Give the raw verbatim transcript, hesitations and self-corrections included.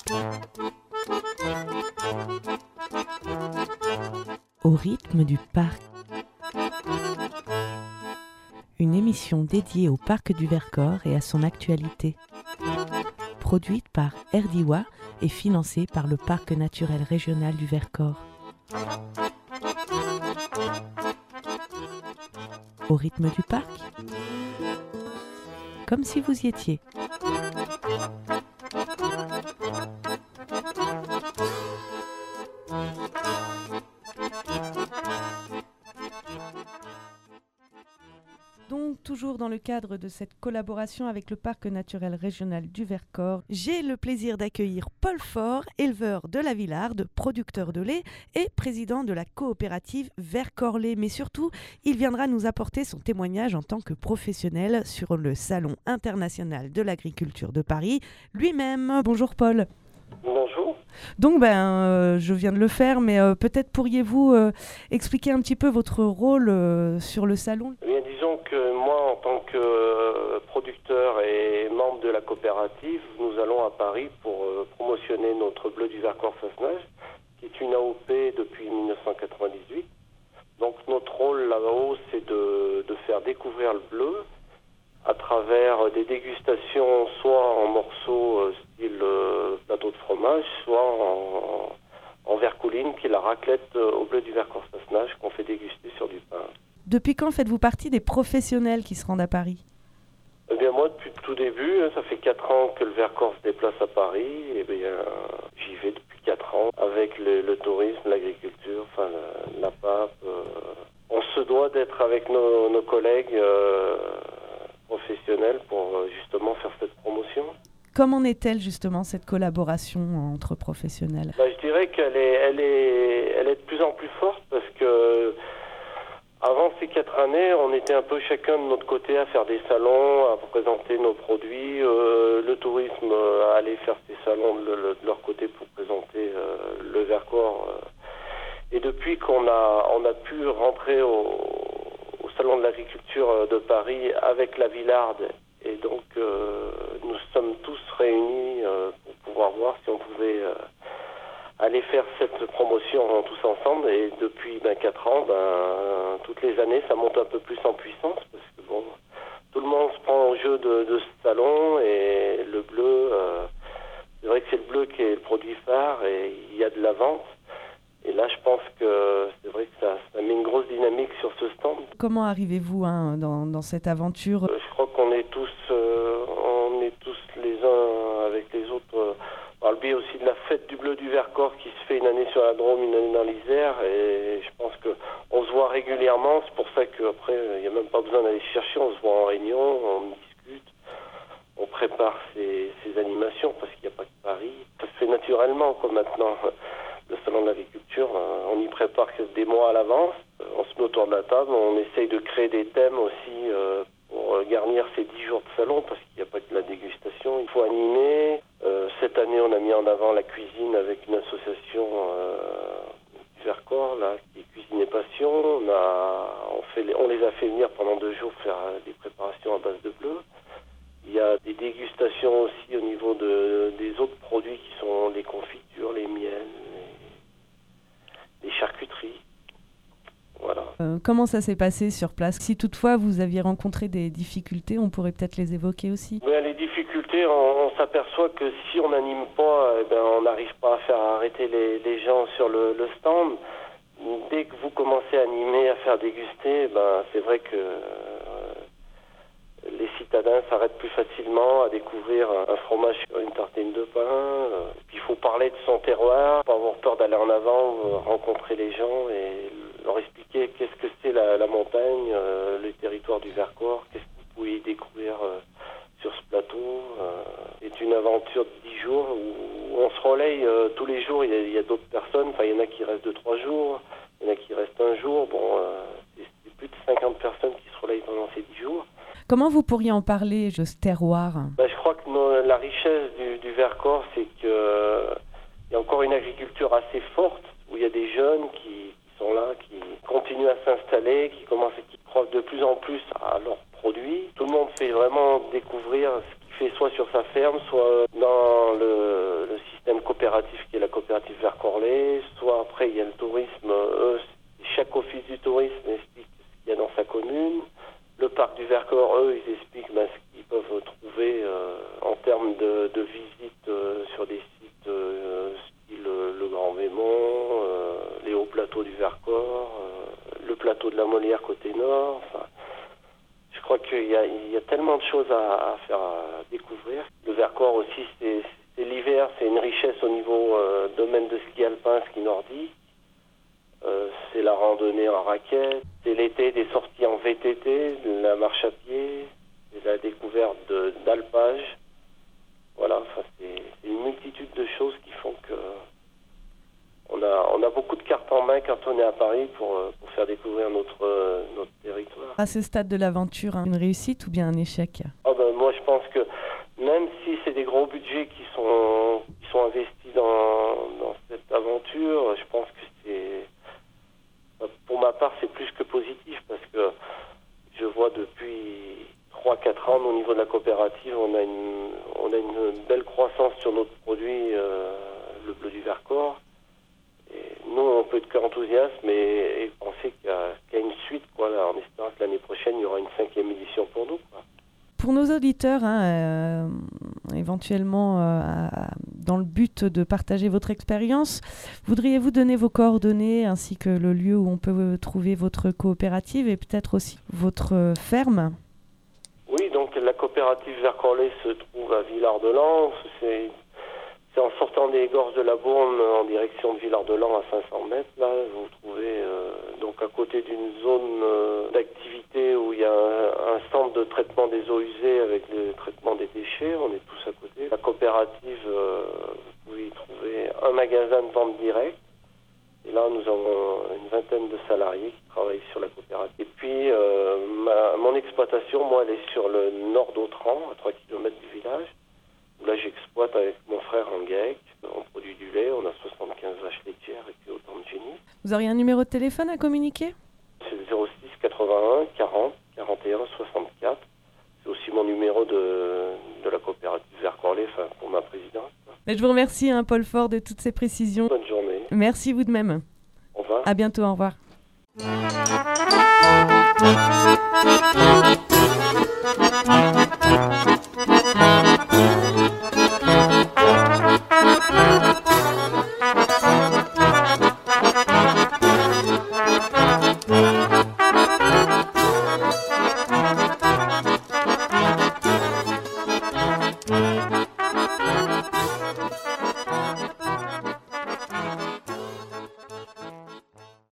Au rythme du parc. Une émission dédiée au parc du Vercors et à son actualité. Produite par Erdiwa et financée par le Parc naturel régional du Vercors. Au rythme du parc. Comme si vous y étiez. Donc, toujours dans le cadre de cette collaboration avec le Parc naturel régional du Vercors, j'ai le plaisir d'accueillir Paul Faure, éleveur de la Villarde, producteur de lait et président de la coopérative Vercors Lait. Mais surtout, il viendra nous apporter son témoignage en tant que professionnel sur le Salon international de l'agriculture de Paris lui-même. Bonjour Paul. Bonjour. Donc, ben, euh, je viens de le faire, mais euh, peut-être pourriez-vous euh, expliquer un petit peu votre rôle euh, sur le salon ? Eh bien, disons que moi, en tant que euh, producteur et membre de la coopérative, nous allons à Paris pour euh, promotionner notre bleu du Vercors Fassenage, qui est une A O P depuis dix-neuf cent quatre-vingt-dix-huit. Donc, notre rôle là-haut, c'est de, de faire découvrir le bleu à travers des dégustations, soit en morceaux euh, style euh, plateau de fromage, soit en, en vercouline, qui est la raclette euh, au bleu du Vercors Fassenage qu'on fait déguster sur du pain. Depuis quand faites-vous partie des professionnels qui se rendent à Paris ? Eh bien moi, depuis le tout début, ça fait quatre ans que le Vercors se déplace à Paris, et bien j'y vais depuis quatre ans avec le, le tourisme, l'agriculture, enfin la, la P A P. Euh, on se doit d'être avec nos, nos collègues euh, professionnels pour justement faire cette promotion. Comment est-elle justement cette collaboration entre professionnels ? Ben, je dirais qu'elle est, elle est, elle est de plus en plus forte parce que avant ces quatre années, on était un peu chacun de notre côté à faire des salons, à présenter nos produits. Euh, le tourisme euh, allait faire ses salons de, de, de leur côté pour présenter euh, le Vercors. Euh. Et depuis qu'on a, on a pu rentrer au, au salon de l'agriculture de Paris avec la Villarde, et donc euh, nous sommes tous réunis euh, pour pouvoir voir si on pouvait euh, aller faire cette promotion tous ensemble. Et depuis ben, quatre ans, ben, toutes les années, ça monte un peu plus en puissance parce que bon, tout le monde se prend au jeu de, de ce salon, et le bleu, euh, c'est vrai que c'est le bleu qui est le produit phare et il y a de la vente. Et là, je pense que c'est vrai que ça, ça met une grosse dynamique sur ce stand. Comment arrivez-vous hein, dans, dans cette aventure ? euh, Je crois qu'on est tous, euh, on est tous les uns avec les autres euh, par le biais aussi de la fête du bleu du Vercors qui se fait une année sur la Drôme, une année dans l'Isère. Et je pense qu'on se voit régulièrement. C'est pour ça qu'après, il n'y a même pas besoin d'aller chercher. On se voit en réunion, on discute, on prépare ces, ces animations parce qu'il n'y a pas que Paris. Ça se fait naturellement quoi, maintenant. Le salon de l'agriculture, on y prépare que des mois à l'avance. On se met autour de la table, on essaye de créer des thèmes aussi euh, pour garnir ces dix jours de salon, parce qu'il n'y a pas que de la dégustation. Il faut animer. Euh, cette année, on a mis en avant la cuisine avec une association euh, du Vercors, là, qui est Cuisine et Passion. On, a, on, fait les, on les a fait venir pendant deux jours faire des préparations à base de bleu. Il y a des dégustations aussi au niveau de, des autres produits qui sont les confitures, les miels, les charcuteries. Voilà. Euh, comment ça s'est passé sur place ? Si toutefois vous aviez rencontré des difficultés, on pourrait peut-être les évoquer aussi. Mais les difficultés, on, on s'aperçoit que si on n'anime pas, eh ben, on n'arrive pas à faire arrêter les, les gens sur le, le stand. Dès que vous commencez à animer, à faire déguster, ben, c'est vrai que euh, les citadins s'arrêtent plus facilement à découvrir un fromage sur une tartine de pain. Euh, puis il faut parler de son terroir, pas avoir peur d'aller en avant, euh, rencontrer les gens et leur expliquer qu'est-ce que c'est la, la montagne, euh, le territoire du Vercors, qu'est-ce que vous pouvez y découvrir euh, sur ce plateau. Euh, c'est une aventure de dix jours où on se relaye euh, tous les jours. Il y a, il y a d'autres personnes, enfin il y en a qui restent deux trois jours, il y en a qui restent un jour. Bon, euh, c'est, c'est plus de cinquante personnes qui se relayent pendant ces dix jours. Comment vous pourriez en parler de ce terroir ? Ben, je crois que nos, la richesse du, du Vercors, c'est qu'il euh, y a encore une agriculture assez forte, où il y a des jeunes qui, qui sont là, qui continuent à s'installer, qui commencent, qui croient de plus en plus à leurs produits. Tout le monde fait vraiment découvrir ce qu'il fait soit sur sa ferme, soit dans le, le système coopérative qui est la coopérative Vercors-Lait, soit après il y a le tourisme, eux, chaque office du tourisme explique ce qu'il y a dans sa commune. Le parc du Vercors, eux, ils expliquent ben, ce qu'ils peuvent trouver euh, en termes de, de visites euh, sur des sites euh, style euh, le Grand Vémont, euh, les hauts plateaux du Vercors, euh, le plateau de la Molière côté nord. Enfin, je crois qu'il y a, il y a tellement de choses à, à faire à découvrir. Le Vercors aussi, c'est, c'est l'hiver, c'est une richesse au niveau euh, domaine de ski alpin, ski nordique. Euh, c'est la randonnée en raquette, c'est l'été des sorties en V T T, de la marche à pied, c'est la découverte de, d'alpage. Voilà, enfin, c'est, c'est une multitude de choses qui font que on a, on a beaucoup de cartes en main quand on est à Paris pour, pour faire découvrir notre, notre territoire. À ce stade de l'aventure, hein, une réussite ou bien un échec? Oh ben, moi je pense que même si c'est des gros budgets qui sont, qui sont investis dans, dans cette aventure, je pense que c'est... Pour ma part, c'est plus que positif parce que je vois depuis trois quatre ans au niveau de la coopérative, on a une, on a une belle croissance sur notre produit, euh, le bleu du Vercors. Et nous, on peut être qu'enthousiastes, mais et penser qu'il y, a, qu'il y a une suite, quoi, là, en espérant que l'année prochaine, il y aura une cinquième édition pour nous, quoi. Pour nos auditeurs, hein, euh, éventuellement euh, dans le but de partager votre expérience, voudriez-vous donner vos coordonnées ainsi que le lieu où on peut trouver votre coopérative et peut-être aussi votre ferme? Oui, donc la coopérative Vercors-Lait se trouve à Villard-de-Lans. C'est, c'est en sortant des gorges de la Bourne en direction de Villard-de-Lans à cinq cents mètres. Là, vous vous trouvez euh, donc à côté d'une zone euh, d'activité où il y a un, un centre de traitement des eaux usées avec le traitement des déchets. On est tous à côté. La coopérative, euh, vous pouvez y trouver un magasin de vente directe. Et là, nous avons une vingtaine de salariés qui travaillent sur la coopérative. Et puis, euh, ma, mon exploitation, moi, elle est sur le nord d'Autran, à trois kilomètres du village. Où là, j'exploite avec mon frère en GAEC. On produit du lait, on a soixante-quinze vaches laitières et puis autant de génies. Vous auriez un numéro de téléphone à communiquer? C'est le zéro six quatre-vingt-un quarante quarante et un soixante-quatre. C'est aussi mon numéro de, de la coopérative Vercors-Lait, enfin, pour ma présidence. Mais je vous remercie, hein, Paul Faure, de toutes ces précisions. Bonne journée. Merci vous de même. Au revoir. À bientôt, au revoir. Thank you.